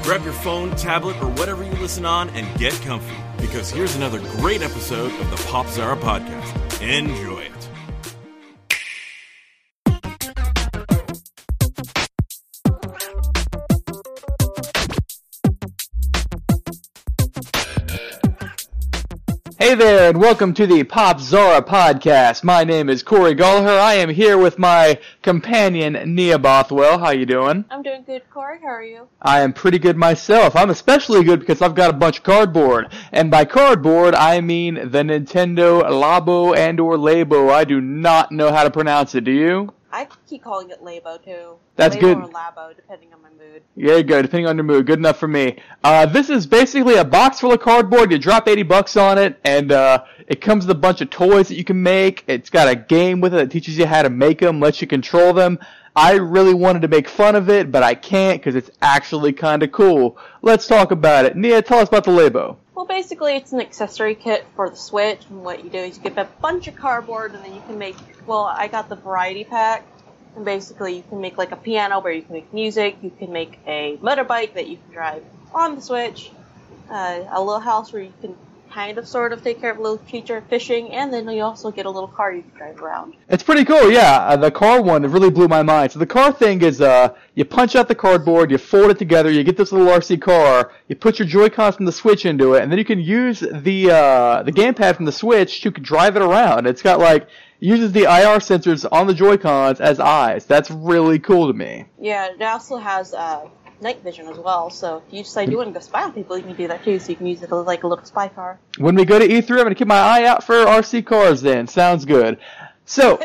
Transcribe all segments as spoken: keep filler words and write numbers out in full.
Grab your phone, tablet, or whatever you listen on and get comfy, because here's another great episode of the Pop Zara Podcast. Enjoy it. Hey there, and welcome to the Pop Zara Podcast. My name is Corey Gallagher. I am here with my companion, Nia Bothwell. How you doing? I'm doing good, Corey. How are you? I am pretty good myself. I'm especially good because I've got a bunch of cardboard. And by cardboard, I mean the Nintendo Labo and or Labo. I do not know how to pronounce it, do you? I keep calling it Labo, too. That's Labo good. or Labo, depending on my mood. There you go, depending on your mood. Good enough for me. Uh, this is basically a box full of cardboard. You drop eighty bucks on it, and uh, it comes with a bunch of toys that you can make. It's got a game with it that teaches you how to make them, lets you control them. I really wanted to make fun of it, but I can't because it's actually kind of cool. Let's talk about it. Nia, tell us about the Labo. Well, basically, it's an accessory kit for the Switch, and what you do is you get a bunch of cardboard, and then you can make, well, I got the variety pack, and basically you can make like a piano where you can make music, you can make a motorbike that you can drive on the Switch, uh, a little house where you can kind of sort of take care of a little creature fishing, and then you also get a little car you can drive around. It's pretty cool, yeah. Uh, the car one, it really blew my mind. So the car thing is, uh, you punch out the cardboard, you fold it together, you get this little R C car, you put your Joy-Cons from the Switch into it, and then you can use the, uh, the gamepad from the Switch to drive it around. It's got like, uses the I R sensors on the Joy-Cons as eyes. That's really cool to me. Yeah, it also has, uh, night vision as well, so if you decide you want to go spy on people, you can do that too, so you can use it like a little spy car. When we go to E three, I'm going to keep my eye out for R C cars then. Sounds good. So,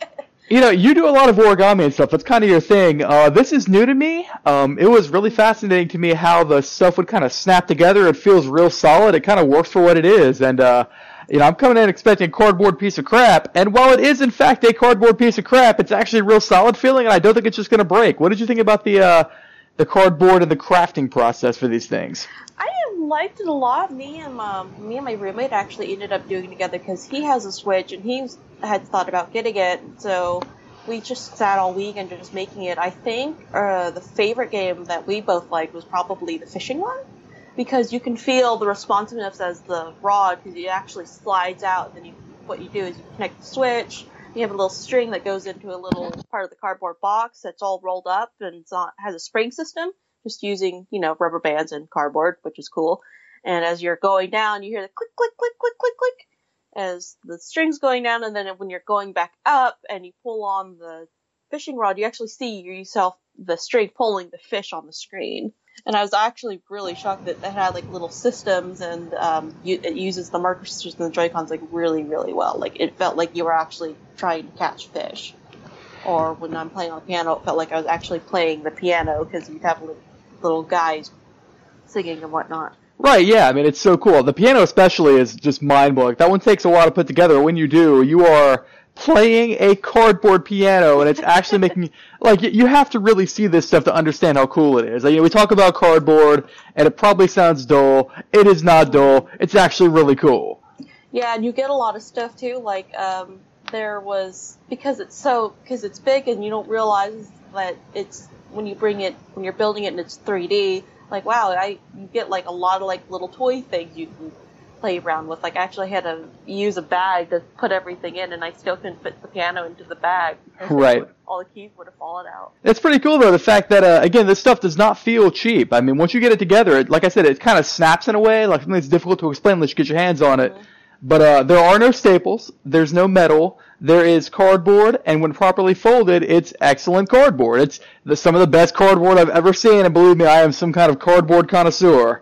you know, you do a lot of origami and stuff. That's kind of your thing. Uh, this is new to me. Um, it was really fascinating to me how the stuff would kind of snap together. It feels real solid. It kind of works for what it is, and uh, you know, I'm coming in expecting a cardboard piece of crap, and while it is in fact a cardboard piece of crap, it's actually a real solid feeling, and I don't think it's just going to break. What did you think about the uh, the cardboard and the crafting process for these things? I liked it a lot. Me and um, me and my roommate actually ended up doing it together because he has a Switch and he had thought about getting it. So we just sat all week and just making it. I think uh, the favorite game that we both liked was probably the fishing one, because you can feel the responsiveness as the rod, because it actually slides out. And then you, what you do is you connect the Switch. You have a little string that goes into a little part of the cardboard box that's all rolled up, and it's on, has a spring system, just using, you know, rubber bands and cardboard, which is cool. And as you're going down, you hear the click, click, click, click, click, click, as the string's going down, and then when you're going back up and you pull on the fishing rod, you actually see yourself, the string pulling the fish on the screen. And I was actually really shocked that it had like little systems, and um, it uses the marker systems and the Joy-Cons like really, really well. Like it felt like you were actually trying to catch fish. Or when I'm playing on the piano, it felt like I was actually playing the piano, because you'd have little, little guys singing and whatnot. Right, yeah. I mean, it's so cool. The piano especially is just mind-blowing. That one takes a while to put together. When you do, you are playing a cardboard piano, and it's actually making, like, you have to really see this stuff to understand how cool it is. Like, you know, we talk about cardboard, and it probably sounds dull. It is not dull. It's actually really cool. Yeah, and you get a lot of stuff, too. Like, um, there was, because it's so, because it's big, and you don't realize that it's, when you bring it, when you're building it and it's three D, like, wow, I, you get, like, a lot of, like, little toy things you can play around with. Like, I actually had to use a bag to put everything in, and I still couldn't fit the piano into the bag. Right. Would, all the keys would have fallen out. It's pretty cool, though, the fact that, uh, again, this stuff does not feel cheap. I mean, once you get it together, it, like I said, it kind of snaps in a way, like something that's difficult to explain unless you get your hands on it. Mm-hmm. But uh, there are no staples, there's no metal, there is cardboard, and when properly folded, it's excellent cardboard. It's the, some of the best cardboard I've ever seen, and believe me, I am some kind of cardboard connoisseur.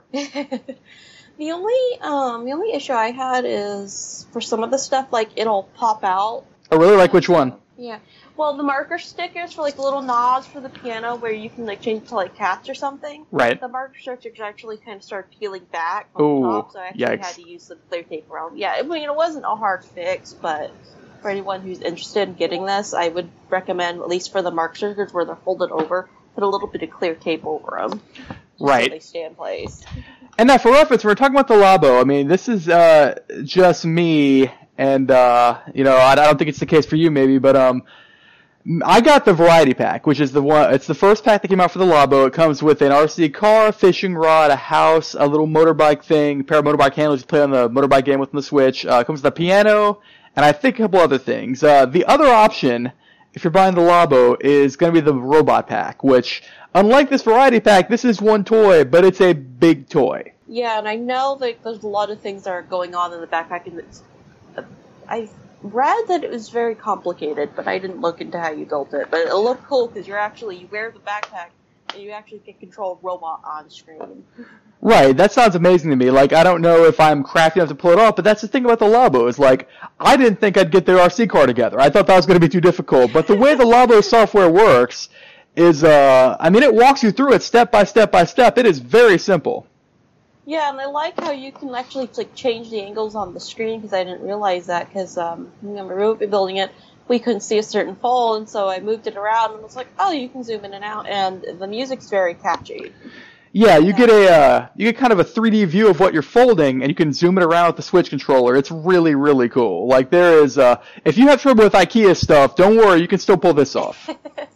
The only um, the only issue I had is for some of the stuff, like, it'll pop out. I really like which one? Yeah. Well, the marker stickers for, like, little knobs for the piano where you can, like, change it to, like, cats or something. Right. The marker stickers actually kind of started peeling back on Ooh, the top, so I actually yikes. had to use some clear tape around. Yeah, I mean, it wasn't a hard fix, but for anyone who's interested in getting this, I would recommend, at least for the marker stickers where they're folded over, put a little bit of clear tape over them. Right. So they stay in place. And now, for reference, we're talking about the Labo. I mean, this is uh, just me, and, uh, you know, I, I don't think it's the case for you, maybe, but, um, I got the variety pack, which is the one. It's the first pack that came out for the Labo. It comes with an R C car, a fishing rod, a house, a little motorbike thing, a pair of motorbike handles you play on the motorbike game with the Switch. Uh, it comes with a piano, and I think a couple other things. Uh, the other option, if you're buying the Labo, is going to be the robot pack, which, unlike this variety pack, this is one toy, but it's a big toy. Yeah, and I know that there's a lot of things that are going on in the backpack, and it's, uh, I read that it was very complicated, but I didn't look into how you built it. But it looked cool because you're actually, you wear the backpack and you actually can control a robot on screen. Right, that sounds amazing to me. Like, I don't know if I'm crafty enough to pull it off, but that's the thing about the Labo is, like, I didn't think I'd get the R C car together. I thought that was going to be too difficult. But the way the Labo software works is, uh, I mean, it walks you through it step by step by step. It is very simple. Yeah, and I like how you can actually like change the angles on the screen because I didn't realize that because um, when we were building it, we couldn't see a certain fold, and so I moved it around and was like, oh, you can zoom in and out, and the music's very catchy. Yeah, you get a uh, you get kind of a three D view of what you're folding, and you can zoom it around with the Switch controller. It's really, really cool. Like there is, uh, if you have trouble with IKEA stuff, don't worry, you can still pull this off.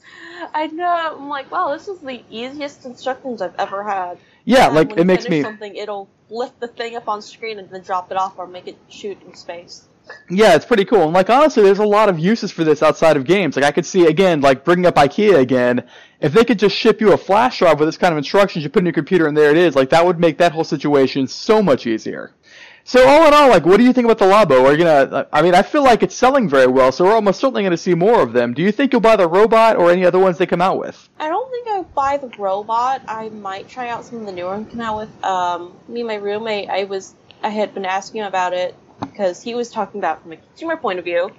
I know. I'm like, wow, this is the easiest instructions I've ever had. Yeah, and like when it you makes finish me. something, it'll lift the thing up on screen and then drop it off or make it shoot in space. Yeah, it's pretty cool. And like honestly, there's a lot of uses for this outside of games. Like I could see again, like bringing up IKEA again. If they could just ship you a flash drive with this kind of instructions, you put in your computer and there it is. Like that would make that whole situation so much easier. So all in all, like, what do you think about the Labo? Are you gonna? I mean, I feel like it's selling very well, so we're almost certainly going to see more of them. Do you think you'll buy the robot or any other ones they come out with? I don't think I'll buy the robot. I might try out some of the newer ones come out with. Um, me and my roommate, I was, I had been asking him about it because he was talking about it from a consumer point of view,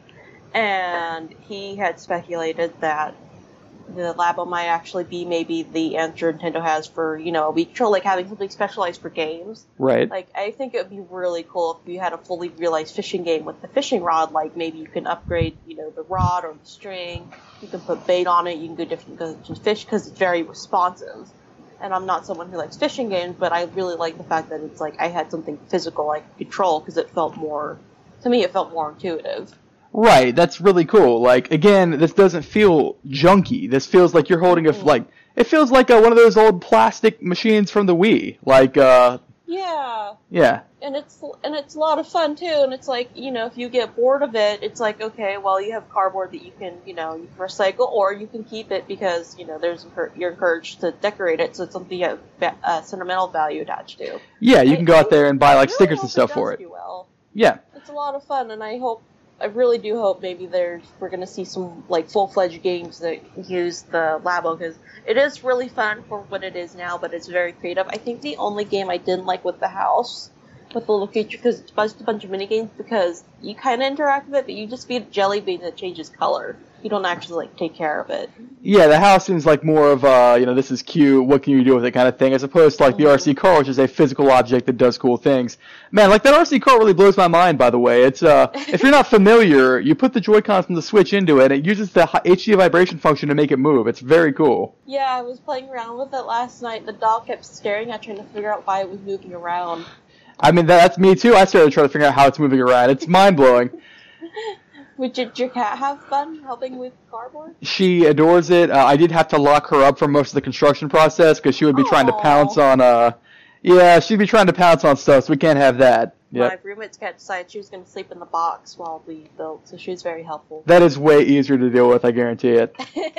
and he had speculated that the Labo might actually be maybe the answer Nintendo has for, you know, a Wii controller, like having something specialized for games. Right. Like, I think it would be really cool if you had a fully realized fishing game with the fishing rod. Like, maybe you can upgrade, you know, the rod or the string. You can put bait on it. You can go different kinds of fish because it's very responsive. And I'm not someone who likes fishing games, but I really like the fact that it's like I had something physical I could control because it felt more, to me, it felt more intuitive. Right, that's really cool. Like, again, this doesn't feel junky. This feels like you're holding a, like, it feels like a, one of those old plastic machines from the Wii. Like, uh... Yeah. Yeah. And it's, and it's a lot of fun, too, and it's like, you know, if you get bored of it, it's like, okay, well, you have cardboard that you can, you know, you can recycle, or you can keep it because, you know, there's, you're encouraged to decorate it, so it's something you have uh, sentimental value attached to. Yeah, you I, can go I out there and buy, like, really stickers hope and stuff it for does it. do well. Yeah. It's a lot of fun, and I hope, I really do hope maybe there's, we're going to see some, like, full-fledged games that use the Labo, because it is really fun for what it is now, but it's very creative. I think the only game I didn't like with the house, with the little creature, because it's just a bunch of mini-games, because you kind of interact with it, but you just feed a jelly bean that changes color. You don't actually, like, take care of it. Yeah, the house seems like more of a, you know, this is cute, what can you do with it kind of thing, as opposed to, like, the Mm-hmm. R C car, which is a physical object that does cool things. Man, like, that R C car really blows my mind, by the way. It's, uh, if you're not familiar, you put the Joy-Cons from the Switch into it, and it uses the H D vibration function to make it move. It's very cool. Yeah, I was playing around with it last night. The dog kept staring at trying to figure out why it was moving around. I mean, that's me, too. I started trying to figure out how it's moving around. It's mind-blowing. Would your, your cat have fun helping with cardboard? She adores it. Uh, I did have to lock her up for most of the construction process because she would be trying to Aw. pounce on, uh, yeah, she'd be trying to pounce on stuff, so we can't have that. My Yep. roommate's cat decided she was going to sleep in the box while we built, so she was very helpful. That is way easier to deal with, I guarantee it.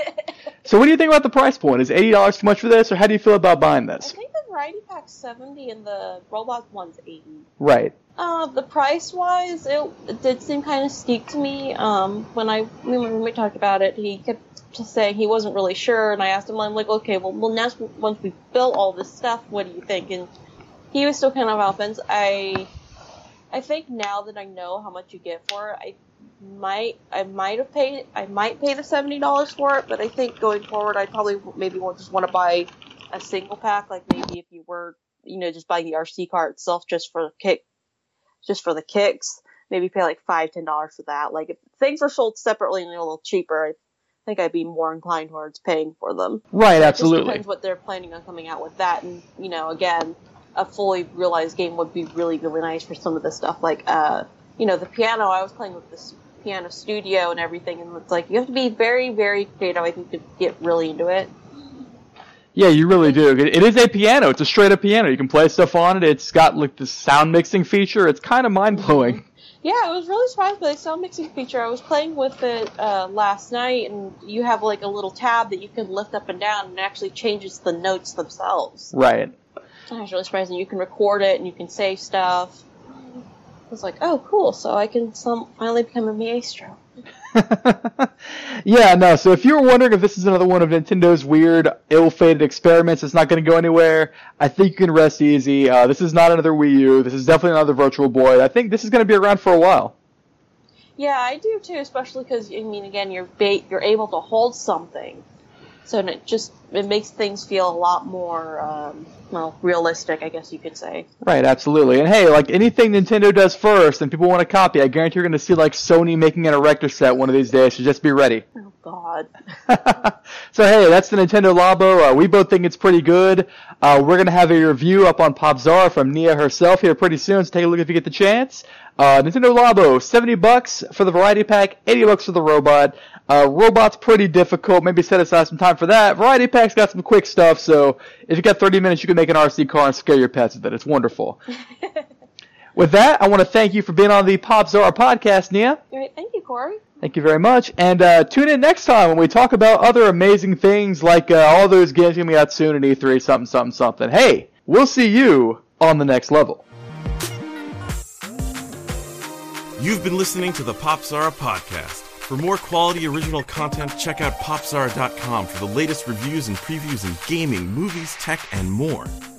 So what do you think about the price point? Is eighty dollars too much for this, or how do you feel about buying I this? think the variety pack's seventy and the robot one's eighty. Right. Uh, the price wise, it, it did seem kind of steep to me. Um, when I when my roommate talked about it, he kept just saying he wasn't really sure, and I asked him, I'm like, okay, well, well now once we built all this stuff, what do you think? And he was still kind of off fence. I I think now that I know how much you get for it, I might I might have paid I might pay the seventy dollars for it, but I think going forward, I probably maybe won't just want to buy a single pack, like maybe if you were, you know, just buying the R C car itself just for the kick. Just for the kicks, maybe pay like five, ten dollars for that. Like if things are sold separately and they're a little cheaper, I think I'd be more inclined towards paying for them. Right, It just absolutely. depends what they're planning on coming out with that, and you know, again, a fully realized game would be really, really nice for some of the stuff. Like, uh, you know, the piano. I was playing with this piano studio and everything, and it's like you have to be very, very creative, I think, to get really into it. Yeah, you really do. It, it is a piano. It's a straight up piano. You can play stuff on it. It's got like the sound mixing feature. It's kind of mind blowing. Yeah, I was really surprised by the sound mixing feature. I was playing with it uh, last night, and you have like a little tab that you can lift up and down, and it actually changes the notes themselves. Right. I was really surprised, and you can record it, and you can save stuff. I was like, oh, cool, so I can some finally become a maestro. Yeah, no, so if you were wondering if this is another one of Nintendo's weird, ill-fated experiments, it's not going to go anywhere, I think you can rest easy. Uh, this is not another Wii U. This is definitely another Virtual Boy. I think this is going to be around for a while. Yeah, I do too, especially because, I mean, again, you're ba- you're able to hold something. So it just it makes things feel a lot more, um, well, realistic, I guess you could say. Right, absolutely. And hey, like anything Nintendo does first and people want to copy, I guarantee you're going to see like Sony making an Erector set one of these days, so just be ready. Oh, God. So hey, that's the Nintendo Labo. Uh, we both think it's pretty good. Uh, we're going to have a review up on PopZara from Nia herself here pretty soon, so take a look if you get the chance. Uh, Nintendo Labo, seventy bucks for the variety pack, eighty bucks for the robot. Uh, robot's pretty difficult. Maybe set aside some time for that. Variety pack's got some quick stuff, so if you got thirty minutes, you can make an R C car and scare your pets with it. It's wonderful. With that, I want to thank you for being on the PopZara podcast, Nia. All right, thank you, Corey. Thank you very much. And uh, tune in next time when we talk about other amazing things like uh, all those games coming out soon at E three, something, something, something. Hey, we'll see you on the next level. You've been listening to the PopZara podcast. For more quality original content, check out popzara dot com for the latest reviews and previews in gaming, movies, tech, and more.